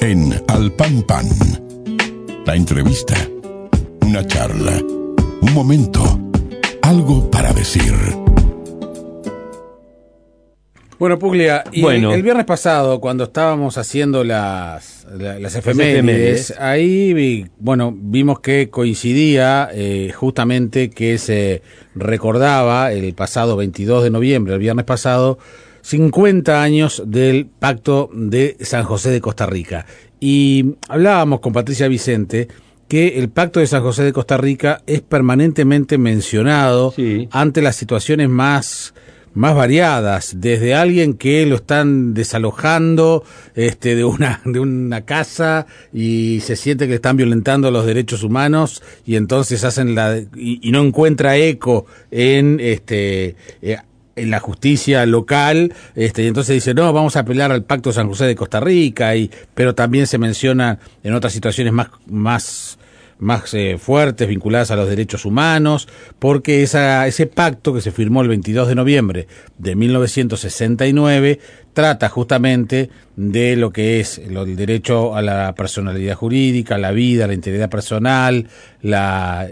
en Al Pan Pan. La entrevista, una charla, un momento, algo para decir. Bueno, Puglia, y el viernes pasado, cuando estábamos haciendo las efemérides, ahí vimos que coincidía justamente que se recordaba el pasado 22 de noviembre, el viernes pasado, 50 años del Pacto de San José de Costa Rica. Y hablábamos con Patricia Vicente que el Pacto de San José de Costa Rica es permanentemente mencionado ante las situaciones más variadas, desde alguien que lo están desalojando de una casa y se siente que están violentando los derechos humanos y entonces hacen y no encuentra eco en la justicia local, y entonces dice, no, vamos a apelar al Pacto de San José de Costa Rica, pero también se menciona en otras situaciones más fuertes vinculadas a los derechos humanos, porque ese pacto que se firmó el 22 de noviembre de 1969 trata justamente de lo que es el derecho a la personalidad jurídica, la vida, la integridad personal, la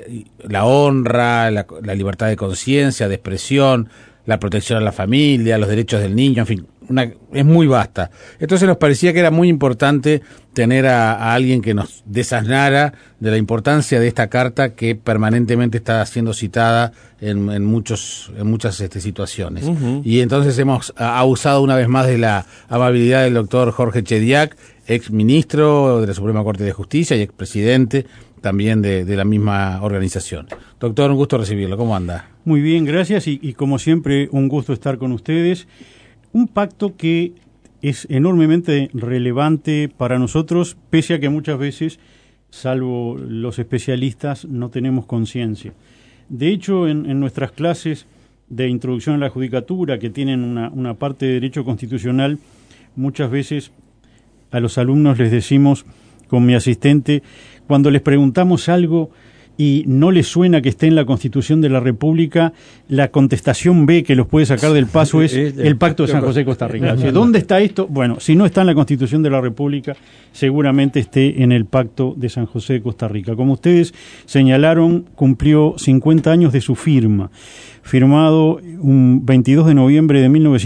honra, la libertad de conciencia, de expresión, la protección a la familia, los derechos del niño, en fin, es muy vasta. Entonces nos parecía que era muy importante tener a alguien que nos desasnara de la importancia de esta carta que permanentemente está siendo citada en muchas situaciones. Uh-huh. Y entonces hemos abusado una vez más de la amabilidad del doctor Jorge Chediak, ex ministro de la Suprema Corte de Justicia y ex presidente también de la misma organización. Doctor, un gusto recibirlo. ¿Cómo anda? Muy bien, gracias y como siempre un gusto estar con ustedes. Un pacto que es enormemente relevante para nosotros, pese a que muchas veces, salvo los especialistas, no tenemos conciencia. De hecho, en nuestras clases de introducción a la judicatura, que tienen una parte de derecho constitucional, muchas veces a los alumnos les decimos, con mi asistente, cuando les preguntamos algo y no les suena que esté en la Constitución de la República, la contestación B que los puede sacar del paso es el Pacto de San José de Costa Rica. ¿Dónde está esto? Bueno, si no está en la Constitución de la República, seguramente esté en el Pacto de San José de Costa Rica. Como ustedes señalaron, cumplió 50 años de su firma, firmado un 22 de noviembre de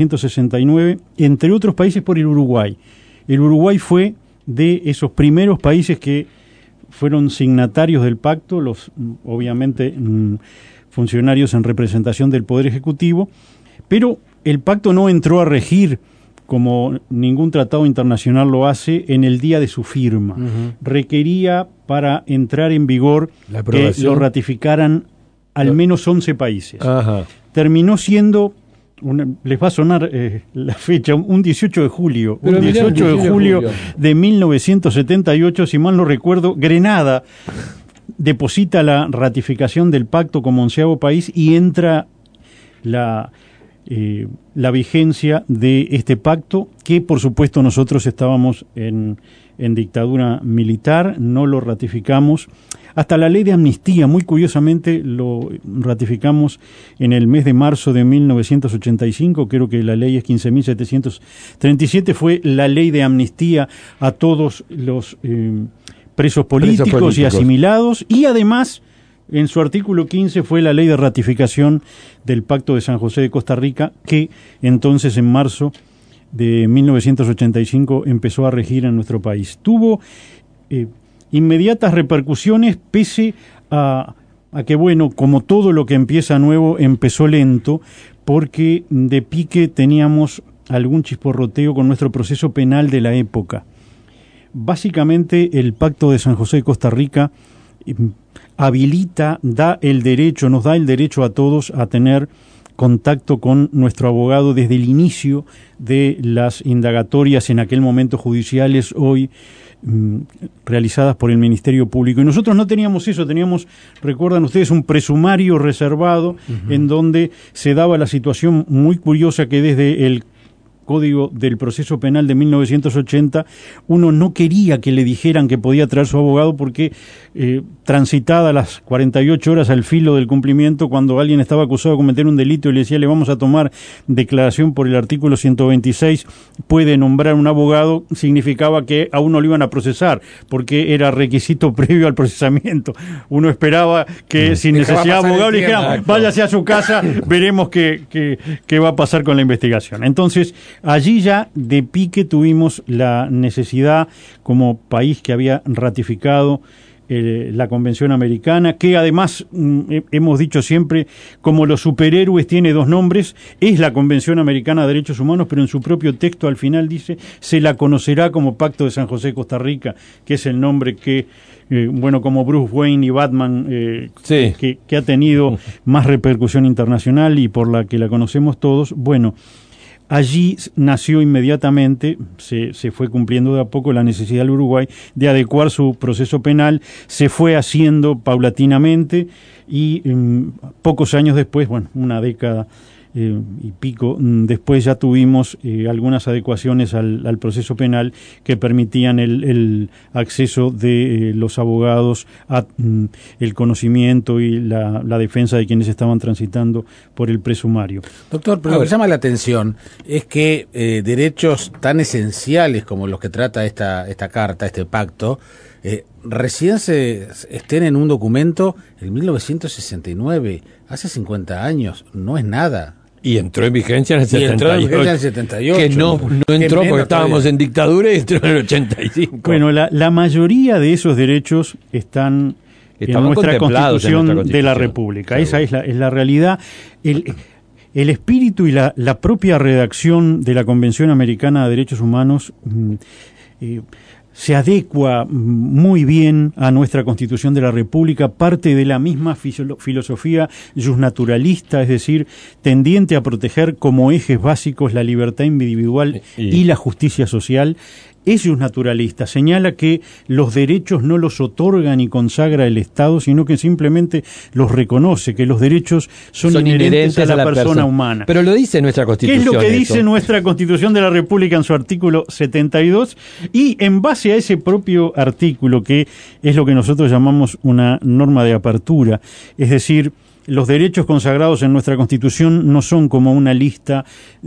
1969, entre otros países por el Uruguay. El Uruguay fue de esos primeros países que fueron signatarios del pacto, obviamente funcionarios en representación del Poder Ejecutivo, pero el pacto no entró a regir, como ningún tratado internacional lo hace, en el día de su firma. Uh-huh. Requería, para entrar en vigor, que lo ratificaran al menos 11 países. Ajá. Terminó siendo... les va a sonar la fecha, un 18 de julio, un 18 de julio de 1978, si mal no recuerdo, Grenada deposita la ratificación del pacto como 11º país y entra la vigencia de este pacto, que por supuesto nosotros estábamos en dictadura militar, no lo ratificamos. Hasta la ley de amnistía, muy curiosamente, lo ratificamos en el mes de marzo de 1985, creo que la ley es 15.737, fue la ley de amnistía a todos los presos políticos y asimilados, y además, en su artículo 15, fue la ley de ratificación del Pacto de San José de Costa Rica, que entonces en marzo de 1985 empezó a regir en nuestro país. Tuvo inmediatas repercusiones, pese a que, bueno, como todo lo que empieza nuevo, empezó lento, porque de pique teníamos algún chisporroteo con nuestro proceso penal de la época. Básicamente, el Pacto de San José de Costa Rica nos da el derecho a todos a tener contacto con nuestro abogado desde el inicio de las indagatorias, en aquel momento judiciales, hoy realizadas por el Ministerio Público. Y nosotros no teníamos eso, teníamos, recuerdan ustedes, un presumario reservado, uh-huh, en donde se daba la situación muy curiosa que desde el Código del Proceso Penal de 1980 uno no quería que le dijeran que podía traer su abogado porque transitadas las 48 horas al filo del cumplimiento, cuando alguien estaba acusado de cometer un delito y le decía, le vamos a tomar declaración por el artículo 126, puede nombrar un abogado, significaba que a uno lo iban a procesar, porque era requisito previo al procesamiento. Uno esperaba que sin necesidad de abogado le dijeran, váyase a su casa, veremos qué va a pasar con la investigación. Entonces, allí ya de pique tuvimos la necesidad, como país que había ratificado la Convención Americana, que además hemos dicho siempre, como los superhéroes tiene dos nombres, es la Convención Americana de Derechos Humanos, pero en su propio texto al final dice, se la conocerá como Pacto de San José, Costa Rica, que es el nombre que, como Bruce Wayne y Batman, que ha tenido más repercusión internacional y por la que la conocemos todos. Bueno, allí nació inmediatamente, se fue cumpliendo de a poco la necesidad del Uruguay de adecuar su proceso penal, se fue haciendo paulatinamente y pocos años después, una década y pico después, ya tuvimos algunas adecuaciones al proceso penal que permitían el acceso de los abogados a el conocimiento y la defensa de quienes estaban transitando por el presumario. Doctor, pero lo que llama la atención es que derechos tan esenciales como los que trata esta carta, este pacto, recién estén en un documento en 1969, hace 50 años, no es nada. Y entró en vigencia en el 78. Que no entró porque estábamos en dictadura y entró en el 85. Bueno, la mayoría de esos derechos estaban en nuestra Constitución de la República. Esa es la realidad. El espíritu y la propia redacción de la Convención Americana de Derechos Humanos se adecua muy bien a nuestra Constitución de la República, parte de la misma filosofía justnaturalista, es decir, tendiente a proteger como ejes básicos la libertad individual y la justicia social. Es justnaturalista, señala que los derechos no los otorga ni consagra el Estado, sino que simplemente los reconoce, que los derechos son inherentes a la persona humana. Pero lo dice nuestra Constitución. ¿Qué es lo que dice nuestra Constitución de la República en su artículo 72? Y en base a ese propio artículo, que es lo que nosotros llamamos una norma de apertura, es decir, los derechos consagrados en nuestra Constitución no son como una lista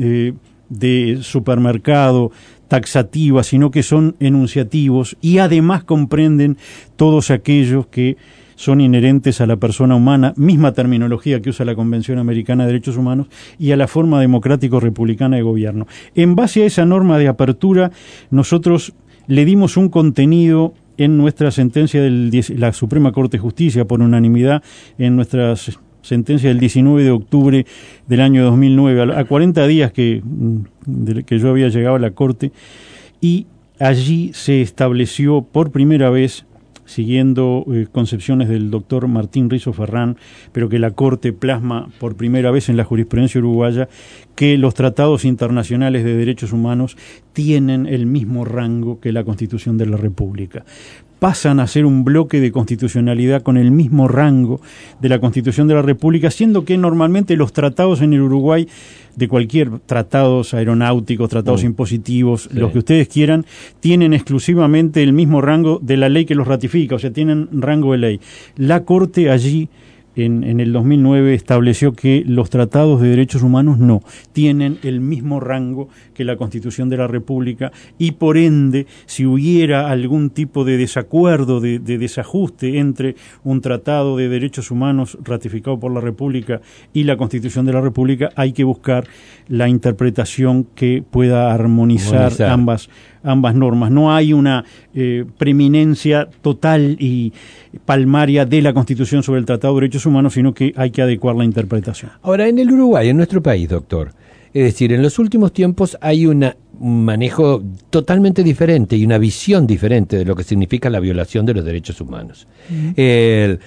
de supermercado taxativa, sino que son enunciativos y además comprenden todos aquellos que son inherentes a la persona humana, misma terminología que usa la Convención Americana de Derechos Humanos, y a la forma democrático-republicana de gobierno. En base a esa norma de apertura, nosotros le dimos un contenido en nuestra sentencia de la Suprema Corte de Justicia, por unanimidad, en nuestras sentencia del 19 de octubre del año 2009, a 40 días que yo había llegado a la Corte, y allí se estableció por primera vez, siguiendo concepciones del doctor Martín Rizo Ferrán, pero que la Corte plasma por primera vez en la jurisprudencia uruguaya, que los tratados internacionales de derechos humanos tienen el mismo rango que la Constitución de la República. Pasan a ser un bloque de constitucionalidad con el mismo rango de la Constitución de la República, siendo que normalmente los tratados en el Uruguay, de cualquier tratados aeronáuticos, tratados impositivos, los que ustedes quieran, tienen exclusivamente el mismo rango de la ley que los ratifica, o sea, tienen rango de ley. La Corte allí, en el 2009, estableció que los tratados de derechos humanos no tienen el mismo rango que la Constitución de la República, y por ende, si hubiera algún tipo de desacuerdo, de desajuste entre un tratado de derechos humanos ratificado por la República y la Constitución de la República, hay que buscar la interpretación que pueda armonizar ambas normas. No hay una preeminencia total y palmaria de la Constitución sobre el Tratado de Derechos Humanos, sino que hay que adecuar la interpretación. Ahora, en el Uruguay, en nuestro país, doctor, es decir, en los últimos tiempos hay un manejo totalmente diferente y una visión diferente de lo que significa la violación de los derechos humanos. En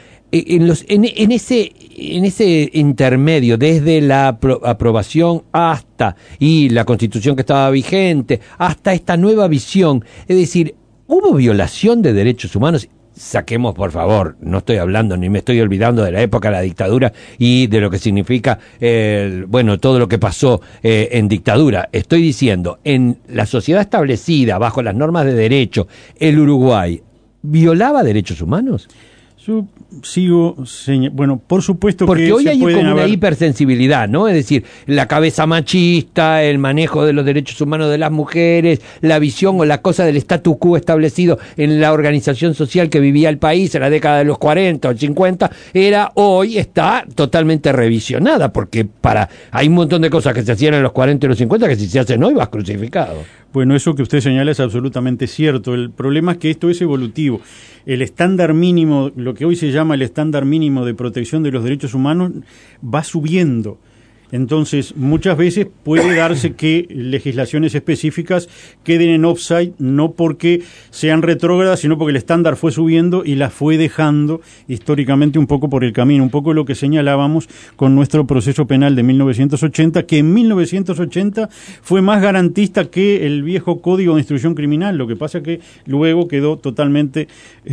ese intermedio, desde la aprobación hasta y la Constitución que estaba vigente, hasta esta nueva visión, es decir, ¿hubo violación de derechos humanos? Saquemos, por favor, no estoy hablando ni me estoy olvidando de la época de la dictadura y de lo que significa, todo lo que pasó en dictadura. Estoy diciendo, en la sociedad establecida bajo las normas de derecho, ¿el Uruguay violaba derechos humanos? Yo sigo, bueno, por supuesto porque que hoy hay como una hipersensibilidad, ¿no? Es decir, la cabeza machista, el manejo de los derechos humanos de las mujeres, la visión o la cosa del status quo establecido en la organización social que vivía el país en la década de los 40 o 50, hoy está totalmente revisionada, porque hay un montón de cosas que se hacían en los 40 y los 50 que si se hacen hoy vas crucificado. Bueno, eso que usted señala es absolutamente cierto. El problema es que esto es evolutivo. El estándar mínimo, lo que hoy se llama el estándar mínimo de protección de los derechos humanos, va subiendo. Entonces, muchas veces puede darse que legislaciones específicas queden en offside, no porque sean retrógradas, sino porque el estándar fue subiendo y las fue dejando históricamente un poco por el camino. Un poco lo que señalábamos con nuestro proceso penal de 1980, que en 1980 fue más garantista que el viejo Código de Instrucción Criminal. Lo que pasa es que luego quedó totalmente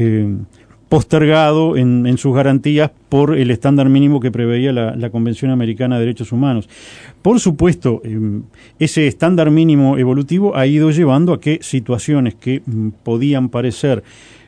postergado en sus garantías por el estándar mínimo que preveía la Convención Americana de Derechos Humanos. Por supuesto, ese estándar mínimo evolutivo ha ido llevando a que situaciones que podían parecer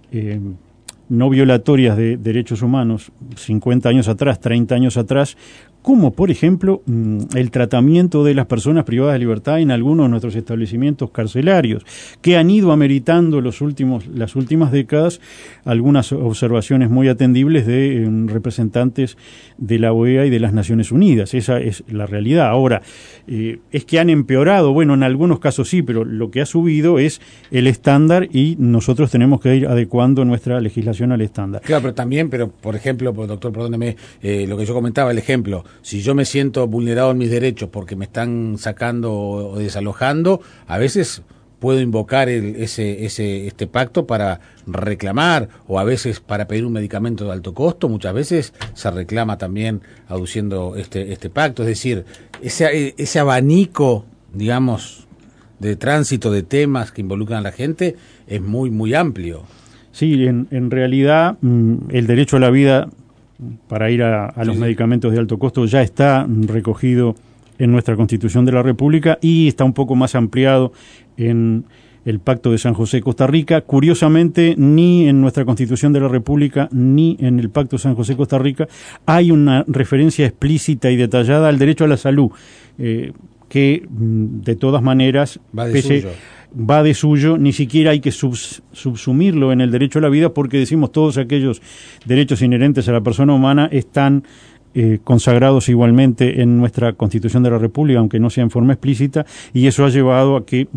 no violatorias de derechos humanos 50 años atrás, 30 años atrás, como por ejemplo el tratamiento de las personas privadas de libertad en algunos de nuestros establecimientos carcelarios, que han ido ameritando las últimas décadas algunas observaciones muy atendibles de representantes de la OEA y de las Naciones Unidas. Esa es la realidad. Ahora, es que han empeorado, bueno, en algunos casos sí, pero lo que ha subido es el estándar y nosotros tenemos que ir adecuando nuestra legislación al estándar. Claro, pero también, por ejemplo, doctor, perdóneme, lo que yo comentaba, el ejemplo, si yo me siento vulnerado en mis derechos porque me están sacando o desalojando, a veces puedo invocar este pacto para reclamar, o a veces para pedir un medicamento de alto costo. Muchas veces se reclama también aduciendo este pacto. Es decir, ese abanico, digamos, de tránsito de temas que involucran a la gente es muy, muy amplio. Sí, en realidad el derecho a la vida para ir a los medicamentos de alto costo ya está recogido en nuestra Constitución de la República y está un poco más ampliado en el Pacto de San José, Costa Rica. Curiosamente, ni en nuestra Constitución de la República ni en el Pacto de San José, Costa Rica hay una referencia explícita y detallada al derecho a la salud, que de todas maneras va de suyo, ni siquiera hay que subsumirlo en el derecho a la vida, porque decimos todos aquellos derechos inherentes a la persona humana están consagrados igualmente en nuestra Constitución de la República, aunque no sea en forma explícita, y eso ha llevado a que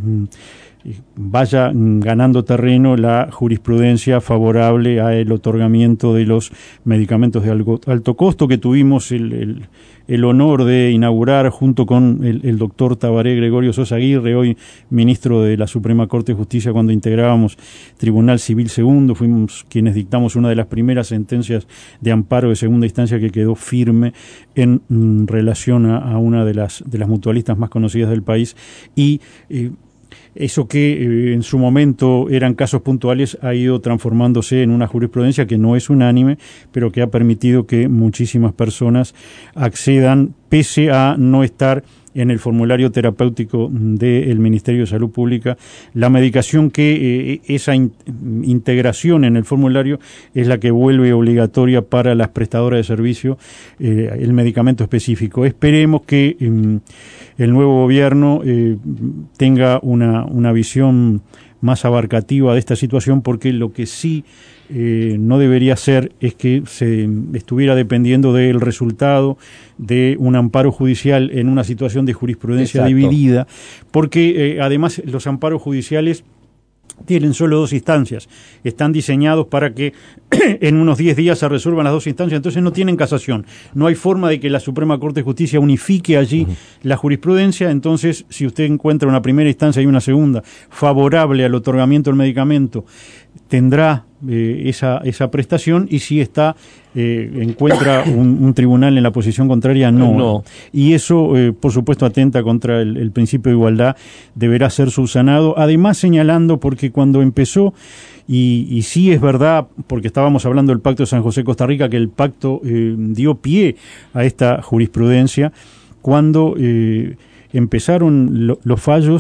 vaya ganando terreno la jurisprudencia favorable al otorgamiento de los medicamentos de alto costo, que tuvimos el honor de inaugurar junto con el doctor Tabaré Gregorio Sosa Aguirre, hoy ministro de la Suprema Corte de Justicia, cuando integrábamos Tribunal Civil Segundo. Fuimos quienes dictamos una de las primeras sentencias de amparo de segunda instancia que quedó firme en relación a una de las mutualistas más conocidas del país, y eso que en su momento eran casos puntuales ha ido transformándose en una jurisprudencia que no es unánime, pero que ha permitido que muchísimas personas accedan, pese a no estar en el formulario terapéutico del Ministerio de Salud Pública, la medicación que esa integración en el formulario es la que vuelve obligatoria para las prestadoras de servicio el medicamento específico. Esperemos que el nuevo gobierno tenga una visión más abarcativa de esta situación, porque lo que sí no debería ser es que se estuviera dependiendo del resultado de un amparo judicial en una situación de jurisprudencia dividida, porque además los amparos judiciales tienen solo 2 instancias, están diseñados para que en unos 10 días se resuelvan las 2 instancias, entonces no tienen casación, no hay forma de que la Suprema Corte de Justicia unifique allí la jurisprudencia. Entonces, si usted encuentra una primera instancia y una segunda favorable al otorgamiento del medicamento, tendrá esa prestación, y si encuentra un tribunal en la posición contraria, no. Y eso, por supuesto, atenta contra el principio de igualdad, deberá ser subsanado. Además, señalando, porque cuando empezó, y sí es verdad, porque estábamos hablando del Pacto de San José, Costa Rica, que el pacto dio pie a esta jurisprudencia, cuando empezaron los fallos,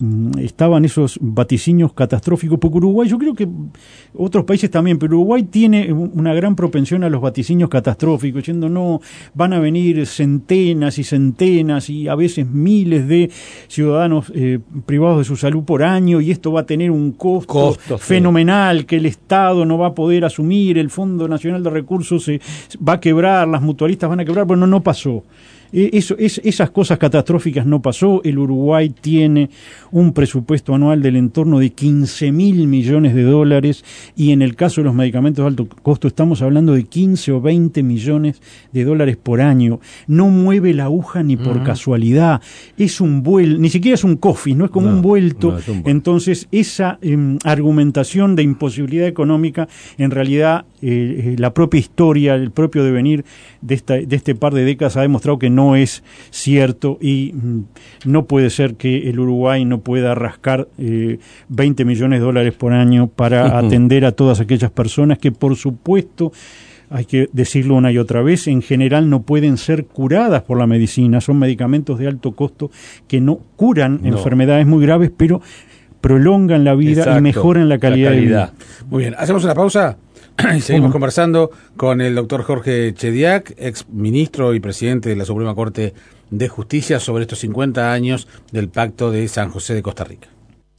estaban esos vaticinios catastróficos, porque Uruguay, yo creo que otros países también, pero Uruguay tiene una gran propensión a los vaticinios catastróficos, diciendo no, van a venir centenas y centenas y a veces miles de ciudadanos privados de su salud por año, y esto va a tener un costo fenomenal que el Estado no va a poder asumir, el Fondo Nacional de Recursos se va a quebrar, las mutualistas van a quebrar. Bueno, no pasó. Esas cosas catastróficas no pasó. El Uruguay tiene un presupuesto anual del entorno de 15.000 millones de dólares, y en el caso de los medicamentos de alto costo estamos hablando de 15 o 20 millones de dólares por año. No mueve la aguja ni por casualidad. Es un vuelto, ni siquiera es un coffee, no es como un vuelto. Entonces, esa argumentación de imposibilidad económica, en realidad la propia historia, el propio devenir de este par de décadas ha demostrado que no es cierto, y no puede ser que el Uruguay no pueda rascar 20 millones de dólares por año para atender a todas aquellas personas que, por supuesto, hay que decirlo una y otra vez, en general no pueden ser curadas por la medicina. Son medicamentos de alto costo que no curan enfermedades muy graves, pero prolongan la vida y mejoran la calidad de vida. Muy bien, hacemos una pausa y seguimos conversando con el doctor Jorge Chediak, ex ministro y presidente de la Suprema Corte de Justicia, sobre estos 50 años del Pacto de San José de Costa Rica.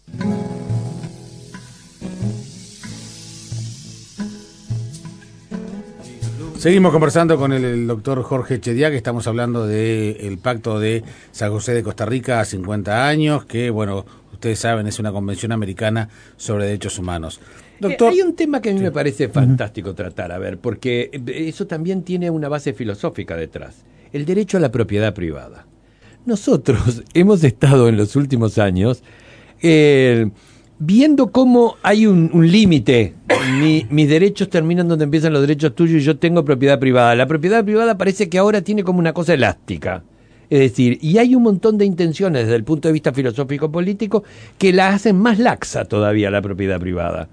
Seguimos conversando con el doctor Jorge Chediak, estamos hablando del Pacto de San José de Costa Rica a 50 años, que, bueno, ustedes saben, es una convención americana sobre derechos humanos. Doctor, hay un tema que a mí me parece fantástico tratar, a ver, porque eso también tiene una base filosófica detrás, el derecho a la propiedad privada. Nosotros hemos estado en los últimos años viendo cómo hay un límite. Mis derechos terminan donde empiezan los derechos tuyos y yo tengo propiedad privada. La propiedad privada parece que ahora tiene como una cosa elástica. Es decir, y hay un montón de intenciones desde el punto de vista filosófico-político que la hacen más laxa todavía la propiedad privada.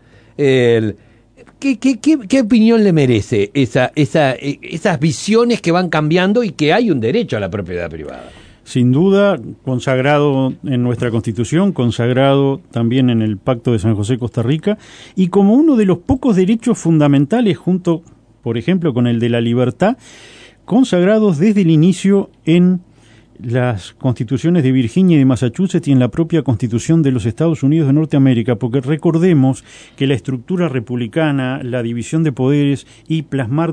¿Qué opinión le merece esas visiones que van cambiando y que hay un derecho a la propiedad privada? Sin duda, consagrado en nuestra Constitución, consagrado también en el Pacto de San José Costa Rica, y como uno de los pocos derechos fundamentales, junto, por ejemplo, con el de la libertad, consagrados desde el inicio en las constituciones de Virginia y de Massachusetts y en la propia Constitución de los Estados Unidos de Norteamérica, porque recordemos que la estructura republicana, la división de poderes y plasmar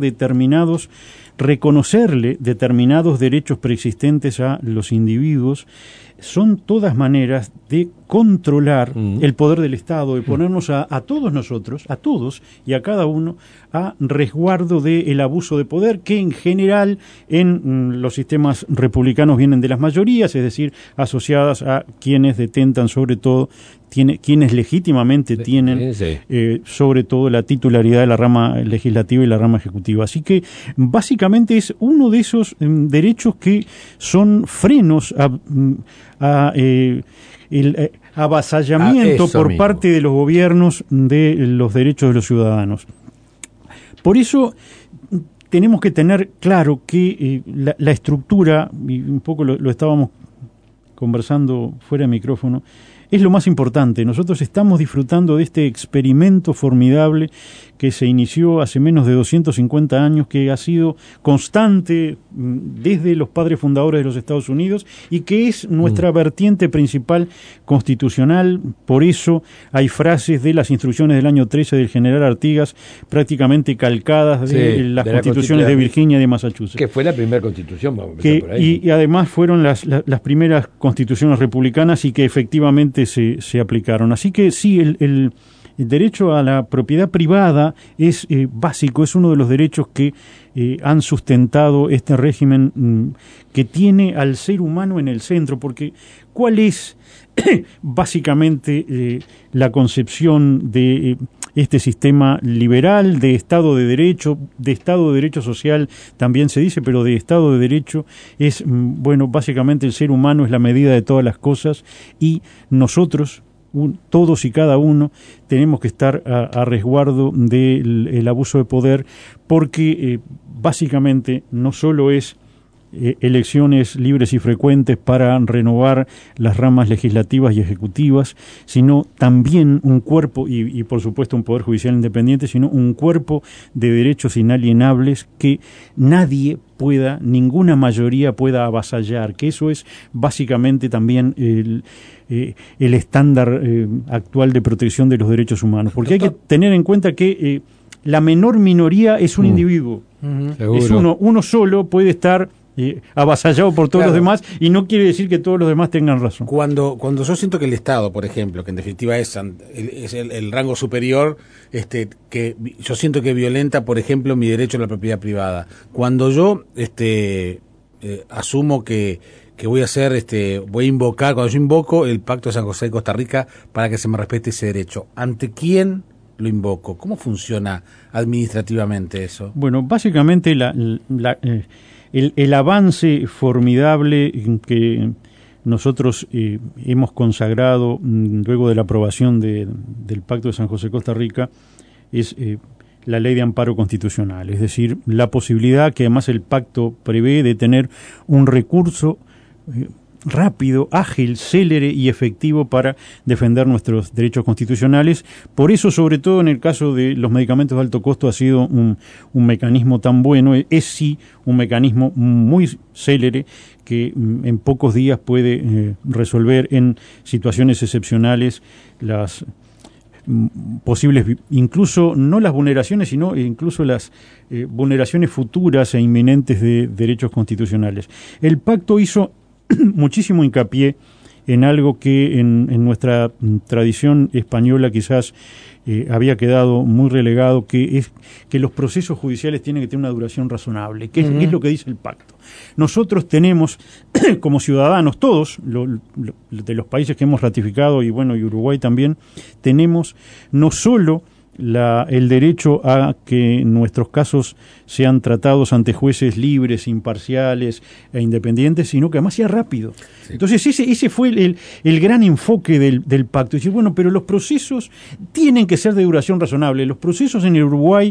reconocerle determinados derechos preexistentes a los individuos, son todas maneras de controlar el poder del Estado, de ponernos a todos nosotros, a todos y a cada uno, a resguardo del abuso de poder, que en general en los sistemas republicanos vienen de las mayorías, es decir, asociadas a quienes detentan sobre todo, quienes legítimamente tienen sobre todo la titularidad de la rama legislativa y la rama ejecutiva. Así que básicamente es uno de esos derechos que son frenos a el avasallamiento por parte de los gobiernos de los derechos de los ciudadanos. Por eso tenemos que tener claro que la estructura, y un poco lo estábamos conversando fuera de micrófono, es lo más importante. Nosotros estamos disfrutando de este experimento formidable que se inició hace menos de 250 años, que ha sido constante desde los padres fundadores de los Estados Unidos y que es nuestra vertiente principal constitucional. Por eso hay frases de las instrucciones del año 13 del general Artigas prácticamente calcadas de las constituciones de Virginia y de Massachusetts. Que fue la primera constitución, vamos a empezar por ahí. Y además fueron las primeras constituciones republicanas y que efectivamente se aplicaron. Así que sí, el derecho a la propiedad privada es básico, es uno de los derechos que han sustentado este régimen que tiene al ser humano en el centro, porque ¿cuál es básicamente la concepción de este sistema liberal de Estado de Derecho social también se dice, pero de Estado de Derecho es, bueno, básicamente el ser humano es la medida de todas las cosas y nosotros, todos y cada uno, tenemos que estar a resguardo del abuso de poder, porque básicamente no solo es elecciones libres y frecuentes para renovar las ramas legislativas y ejecutivas, sino también un cuerpo, y por supuesto un Poder Judicial independiente, sino un cuerpo de derechos inalienables que nadie pueda, ninguna mayoría pueda avasallar, que eso es básicamente también el estándar actual de protección de los derechos humanos, porque hay que tener en cuenta que la menor minoría es un individuo, es uno solo puede estar avasallado por todos los demás, y no quiere decir que todos los demás tengan razón. Cuando yo siento que el Estado, por ejemplo, que en definitiva es el rango superior, que yo siento que violenta, por ejemplo, mi derecho a la propiedad privada, cuando yo asumo que voy a hacer, voy a invocar, cuando yo invoco el Pacto de San José de Costa Rica para que se me respete ese derecho, ¿ante quién lo invoco? ¿Cómo funciona administrativamente eso? Bueno, básicamente el avance formidable que nosotros hemos consagrado luego de la aprobación del Pacto de San José Costa Rica es la ley de amparo constitucional, es decir, la posibilidad que además el pacto prevé de tener un recurso rápido, ágil, célere y efectivo para defender nuestros derechos constitucionales. Por eso, sobre todo en el caso de los medicamentos de alto costo, ha sido un mecanismo tan bueno, es sí un mecanismo muy célere que en pocos días puede resolver en situaciones excepcionales las posibles, incluso no las vulneraciones, sino incluso las vulneraciones futuras e inminentes de derechos constitucionales. El pacto hizo muchísimo hincapié en algo que en nuestra tradición española quizás había quedado muy relegado, que es que los procesos judiciales tienen que tener una duración razonable, que es lo que dice el pacto. Nosotros tenemos, como ciudadanos, todos de los países que hemos ratificado, y bueno, y Uruguay también, tenemos no solo el derecho a que nuestros casos sean tratados ante jueces libres, imparciales e independientes, sino que además sea rápido. Sí. Entonces ese fue el gran enfoque del pacto. Decir, bueno, pero los procesos tienen que ser de duración razonable. Los procesos en el Uruguay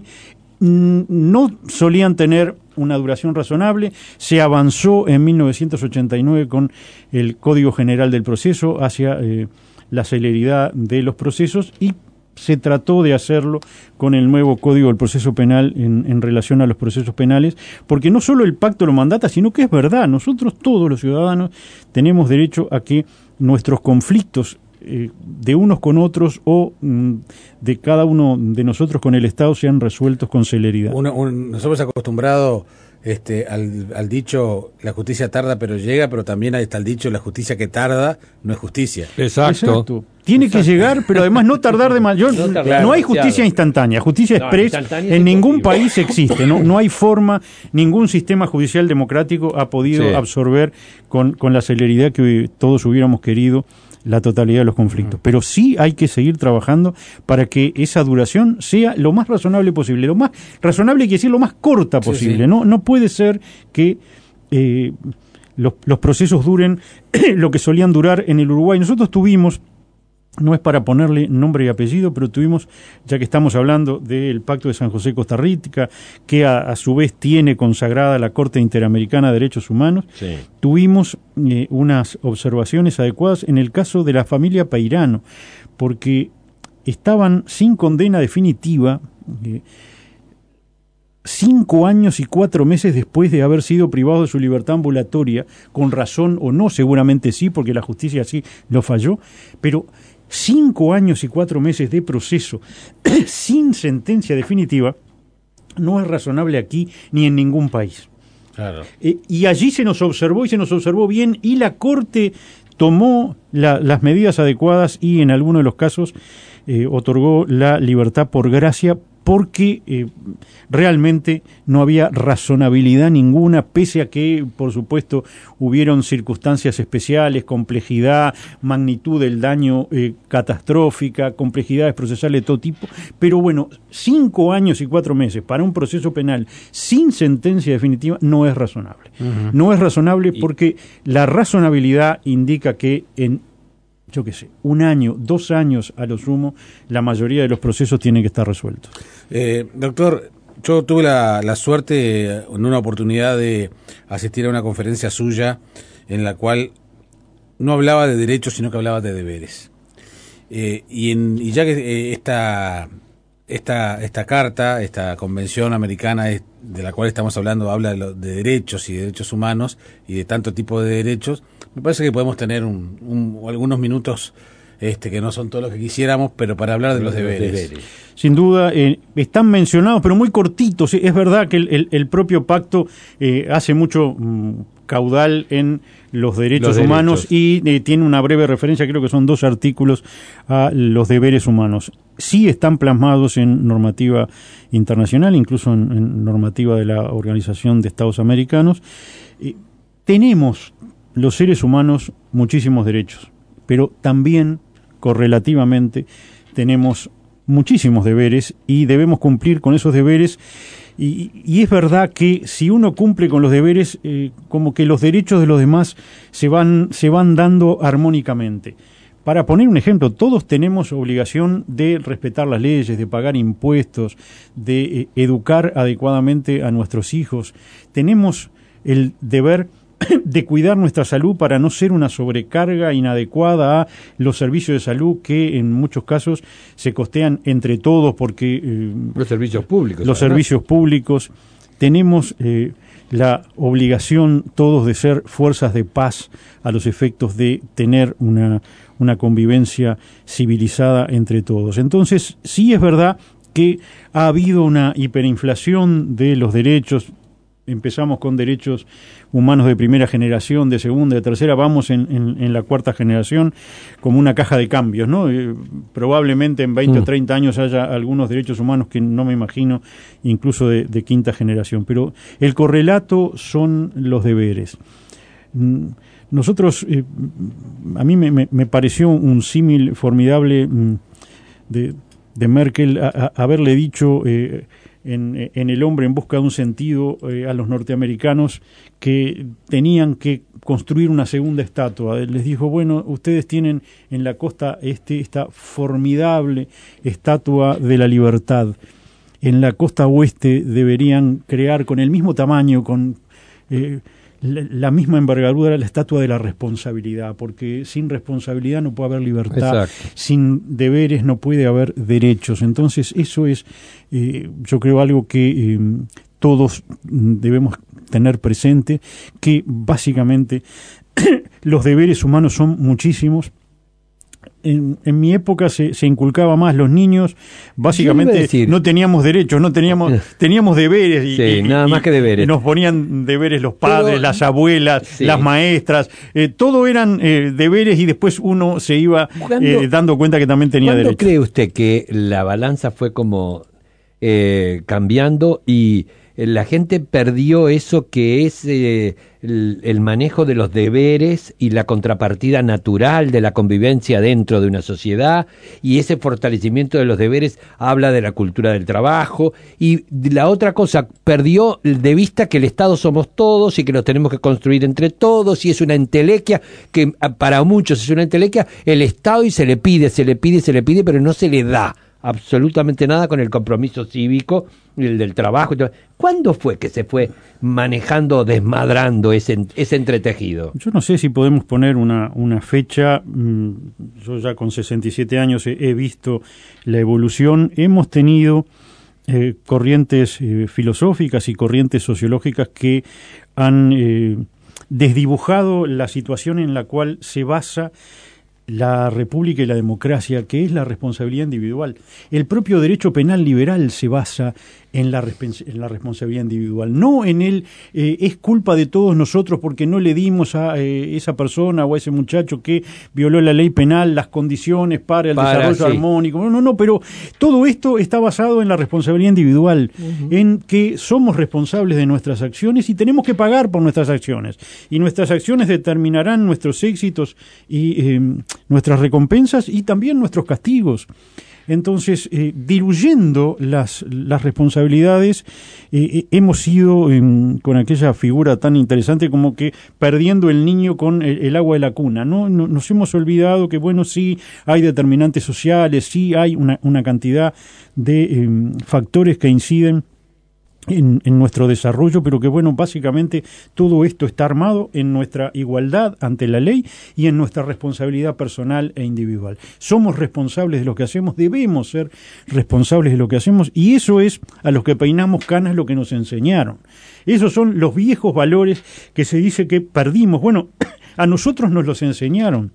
no solían tener una duración razonable. Se avanzó en 1989 con el Código General del Proceso hacia la celeridad de los procesos, y se trató de hacerlo con el nuevo Código del Proceso Penal en relación a los procesos penales, porque no solo el pacto lo mandata, sino que es verdad, nosotros todos los ciudadanos tenemos derecho a que nuestros conflictos de unos con otros o de cada uno de nosotros con el Estado sean resueltos con celeridad. Nos hemos acostumbrado al dicho, la justicia tarda pero llega, pero también está el dicho, la justicia que tarda no es justicia. Exacto. Tiene que llegar, pero además no tardar de más. No hay justicia instantánea, justicia express en ningún país existe. No hay forma, ningún sistema judicial democrático ha podido absorber con la celeridad que todos hubiéramos querido la totalidad de los conflictos. Pero sí hay que seguir trabajando para que esa duración sea lo más razonable posible. Lo más razonable quiere decir lo más corta posible. Sí. No puede ser que los procesos duren lo que solían durar en el Uruguay. Nosotros tuvimos, no es para ponerle nombre y apellido, pero tuvimos, ya que estamos hablando del Pacto de San José Costa Rica, que a su vez tiene consagrada la Corte Interamericana de Derechos Humanos, tuvimos unas observaciones adecuadas en el caso de la familia Peirano, porque estaban sin condena definitiva 5 años y 4 meses después de haber sido privados de su libertad ambulatoria, con razón o no, seguramente sí, porque la justicia así lo falló, pero 5 años y 4 meses de proceso sin sentencia definitiva no es razonable aquí ni en ningún país. Claro. Y allí se nos observó y se nos observó bien, y la Corte tomó las medidas adecuadas y en algunos de los casos otorgó la libertad por gracia, porque realmente no había razonabilidad ninguna, pese a que, por supuesto, hubieron circunstancias especiales, complejidad, magnitud del daño catastrófica, complejidades procesales de todo tipo. Pero bueno, 5 años y 4 meses para un proceso penal sin sentencia definitiva no es razonable. Uh-huh. No es razonable porque la razonabilidad indica que en 1 año, 2 años a lo sumo, la mayoría de los procesos tienen que estar resueltos. Doctor, Yo tuve la suerte en una oportunidad de asistir a una conferencia suya en la cual no hablaba de derechos, sino que hablaba de deberes. Y ya que esta carta, esta convención americana de la cual estamos hablando, habla de derechos y derechos humanos y de tanto tipo de derechos, me parece que podemos tener algunos minutos que no son todos los que quisiéramos, pero para hablar de los deberes. Sin duda, están mencionados, pero muy cortitos. Es verdad que el propio pacto hace mucho caudal en los derechos humanos y tiene una breve referencia, creo que son 2 artículos, a los deberes humanos. Sí están plasmados en normativa internacional, incluso en normativa de la Organización de Estados Americanos. Tenemos los seres humanos muchísimos derechos, pero también correlativamente tenemos muchísimos deberes y debemos cumplir con esos deberes. Y es verdad que si uno cumple con los deberes, como que los derechos de los demás se van dando armónicamente. Para poner un ejemplo, todos tenemos obligación de respetar las leyes, de pagar impuestos, de educar adecuadamente a nuestros hijos. Tenemos el deber de cuidar nuestra salud para no ser una sobrecarga inadecuada a los servicios de salud que en muchos casos se costean entre todos porque los servicios públicos. Los servicios públicos. Tenemos la obligación todos de ser fuerzas de paz a los efectos de tener una convivencia civilizada entre todos. Entonces, sí es verdad que ha habido una hiperinflación de los derechos. Empezamos con derechos humanos de primera generación, de segunda, de tercera, vamos en la 4ª generación como una caja de cambios, ¿no? Probablemente en 20 o 30 años haya algunos derechos humanos que no me imagino, incluso de 5ª generación. Pero el correlato son los deberes. Nosotros, a mí me pareció un símil formidable de Merkel haberle dicho en El hombre en busca de un sentido a los norteamericanos que tenían que construir una segunda estatua. Les dijo, bueno, ustedes tienen en la costa esta formidable estatua de la libertad. En la costa oeste deberían crear con el mismo tamaño, con la misma envergadura, la estatua de la responsabilidad, porque sin responsabilidad no puede haber libertad. Exacto. Sin deberes no puede haber derechos. Entonces eso es, yo creo, algo que todos debemos tener presente, que básicamente los deberes humanos son muchísimos. En mi época se inculcaba más. Los niños básicamente no teníamos derechos, teníamos deberes nada más que deberes. Nos ponían deberes los padres, las abuelas, las maestras, todo eran deberes y después uno se iba dando cuenta que también tenía derechos. ¿Cuándo cree usted que la balanza fue como cambiando y la gente perdió eso que es el manejo de los deberes y la contrapartida natural de la convivencia dentro de una sociedad, y ese fortalecimiento de los deberes habla de la cultura del trabajo, y la otra cosa, perdió de vista que el Estado somos todos y que nos tenemos que construir entre todos, y es una entelequia que para muchos es una entelequia el Estado, y se le pide, pero no se le da absolutamente nada con el compromiso cívico, el del trabajo y todo. ¿Cuándo fue que se fue manejando, desmadrando ese entretejido? Yo no sé si podemos poner una fecha. Yo ya con 67 años he visto la evolución. Hemos tenido corrientes filosóficas y corrientes sociológicas que han desdibujado la situación en la cual se basa la república y la democracia, que es la responsabilidad individual. El propio derecho penal liberal se basa en la responsabilidad individual, no en el es culpa de todos nosotros porque no le dimos a esa persona o a ese muchacho que violó la ley penal las condiciones para el desarrollo armónico. No, pero todo esto está basado en la responsabilidad individual, en que somos responsables de nuestras acciones y tenemos que pagar por nuestras acciones. Y nuestras acciones determinarán nuestros éxitos y nuestras recompensas y también nuestros castigos. Entonces, diluyendo las responsabilidades, hemos ido con aquella figura tan interesante como que perdiendo el niño con el agua de la cuna, ¿no? Nos hemos olvidado que, bueno, sí hay determinantes sociales, sí hay una cantidad de factores que inciden en nuestro desarrollo, pero que bueno, básicamente todo esto está armado en nuestra igualdad ante la ley y en nuestra responsabilidad personal e individual. Somos responsables de lo que hacemos, debemos ser responsables de lo que hacemos, y eso es a los que peinamos canas lo que nos enseñaron. Esos son los viejos valores que se dice que perdimos. Bueno, a nosotros nos los enseñaron.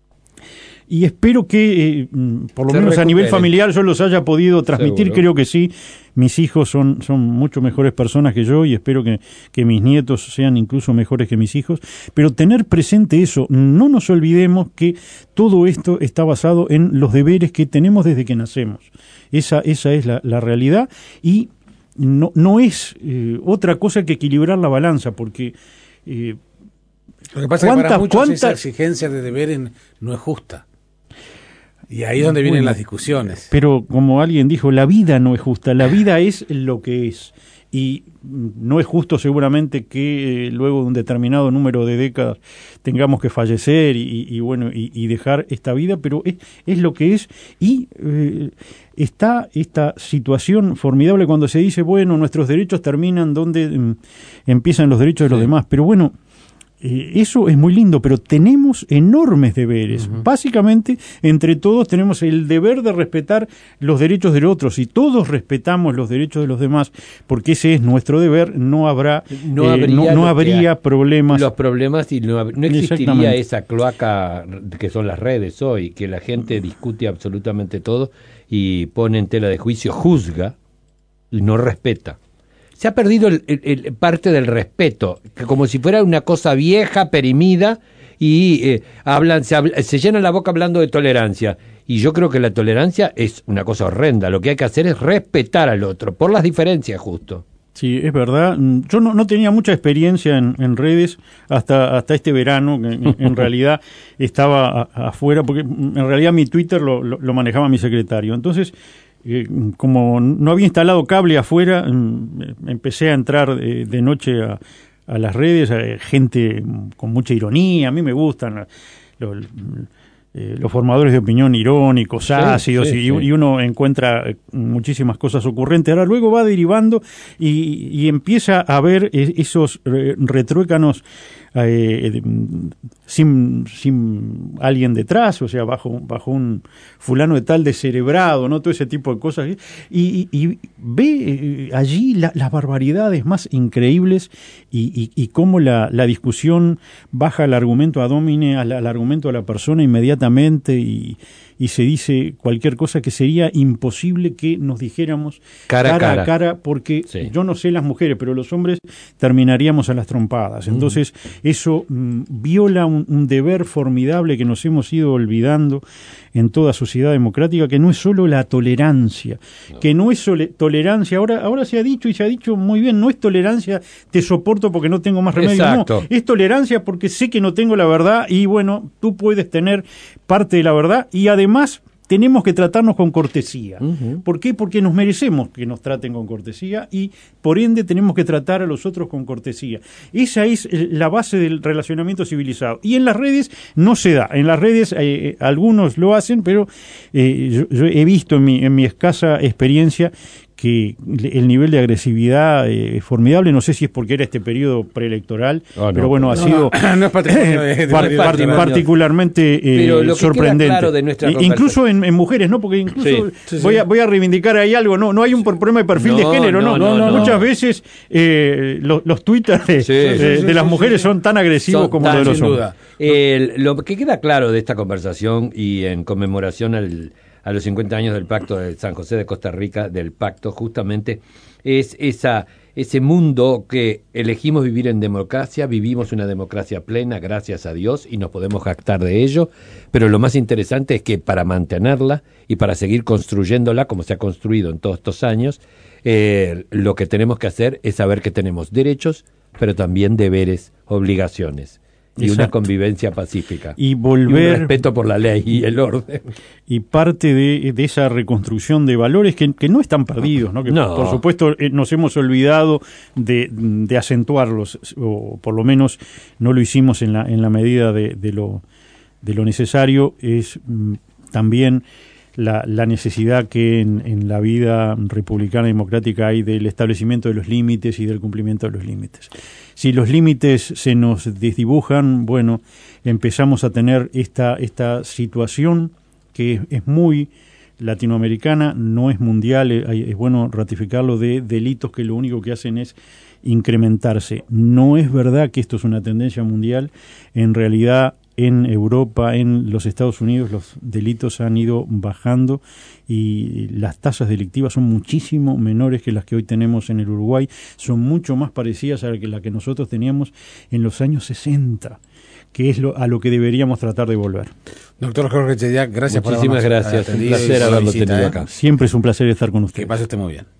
Y espero que, por lo menos a nivel familiar, yo los haya podido transmitir. Seguro. Creo que sí. Mis hijos son mucho mejores personas que yo, y espero que mis nietos sean incluso mejores que mis hijos. Pero tener presente eso, no nos olvidemos que todo esto está basado en los deberes que tenemos desde que nacemos. Esa es la realidad, y no es otra cosa que equilibrar la balanza, porque... lo que pasa es que para muchos esa exigencia de deberes no es justa. Y ahí es donde vienen las discusiones. Pero como alguien dijo, la vida no es justa, la vida es lo que es. Y no es justo seguramente que luego de un determinado número de décadas tengamos que fallecer y dejar esta vida, pero es lo que es. Y está esta situación formidable cuando se dice, bueno, nuestros derechos terminan donde empiezan los derechos de los demás. Pero bueno, eso es muy lindo, pero tenemos enormes deberes. Uh-huh. Básicamente, entre todos tenemos el deber de respetar los derechos de los otros. Si todos respetamos los derechos de los demás, porque ese es nuestro deber, no habría problemas. Los problemas, y no existiría esa cloaca que son las redes hoy, que la gente discute absolutamente todo y pone en tela de juicio, juzga y no respeta. Se ha perdido el parte del respeto, que como si fuera una cosa vieja, perimida, y se llenan la boca hablando de tolerancia. Y yo creo que la tolerancia es una cosa horrenda. Lo que hay que hacer es respetar al otro, por las diferencias justo. Sí, es verdad. Yo no tenía mucha experiencia en redes hasta este verano, que en realidad estaba afuera, porque en realidad mi Twitter lo manejaba mi secretario. Entonces... como no había instalado cable afuera, empecé a entrar de noche a las redes, gente con mucha ironía. A mí me gustan los formadores de opinión irónicos, ácidos, y uno encuentra muchísimas cosas ocurrentes. Ahora luego va derivando y empieza a ver esos retruécanos sin alguien detrás, o sea, bajo un fulano de tal descerebrado, ¿no? Todo ese tipo de cosas, y ve allí las barbaridades más increíbles, y cómo la discusión baja al argumento ad hominem, al argumento de la persona inmediatamente, y se dice cualquier cosa que sería imposible que nos dijéramos cara a cara, porque yo no sé las mujeres, pero los hombres terminaríamos a las trompadas. Entonces, eso viola un deber formidable que nos hemos ido olvidando en toda sociedad democrática, que no es solo la tolerancia, que no es tolerancia, ahora se ha dicho, y se ha dicho muy bien, no es tolerancia, te soporto porque no tengo más remedio. Exacto. No, es tolerancia porque sé que no tengo la verdad, y bueno, tú puedes tener parte de la verdad, y además tenemos que tratarnos con cortesía. Uh-huh. ¿Por qué? Porque nos merecemos que nos traten con cortesía, y por ende tenemos que tratar a los otros con cortesía. Esa es la base del relacionamiento civilizado. Y en las redes no se da. En las redes algunos lo hacen, pero yo he visto en mi escasa experiencia que el nivel de agresividad es formidable. No sé si es porque era este periodo preelectoral, pero bueno, ha sido particularmente sorprendente. Claro de incluso en mujeres, ¿no? Porque incluso voy a reivindicar ahí algo, no hay un problema de perfil de género, no. Muchas veces los twitters de las mujeres son tan agresivos como los de los hombres. Lo que queda claro de esta conversación, y en conmemoración a los 50 años del Pacto de San José de Costa Rica, del Pacto, justamente, es ese mundo que elegimos vivir en democracia. Vivimos una democracia plena, gracias a Dios, y nos podemos jactar de ello, pero lo más interesante es que para mantenerla y para seguir construyéndola, como se ha construido en todos estos años, lo que tenemos que hacer es saber que tenemos derechos, pero también deberes, obligaciones. Y exacto, una convivencia pacífica. Y un respeto por la ley y el orden. Y parte de esa reconstrucción de valores que no están perdidos, ¿no? Que por supuesto nos hemos olvidado de acentuarlos, o por lo menos no lo hicimos en la medida de lo necesario, es también la necesidad que en la vida republicana y democrática hay del establecimiento de los límites y del cumplimiento de los límites. Si los límites se nos desdibujan, bueno, empezamos a tener esta situación que es muy latinoamericana, no es mundial, es bueno ratificarlo, de delitos que lo único que hacen es incrementarse. No es verdad que esto es una tendencia mundial, en realidad en Europa, en los Estados Unidos, los delitos han ido bajando y las tasas delictivas son muchísimo menores que las que hoy tenemos en el Uruguay, son mucho más parecidas a la que nosotros teníamos en los años 60, que es a lo que deberíamos tratar de volver. Doctor Jorge Chediak, gracias por habernos atendido. Muchísimas gracias, un placer haberlo tenido acá. Siempre es un placer estar con usted. Que pase usted muy bien.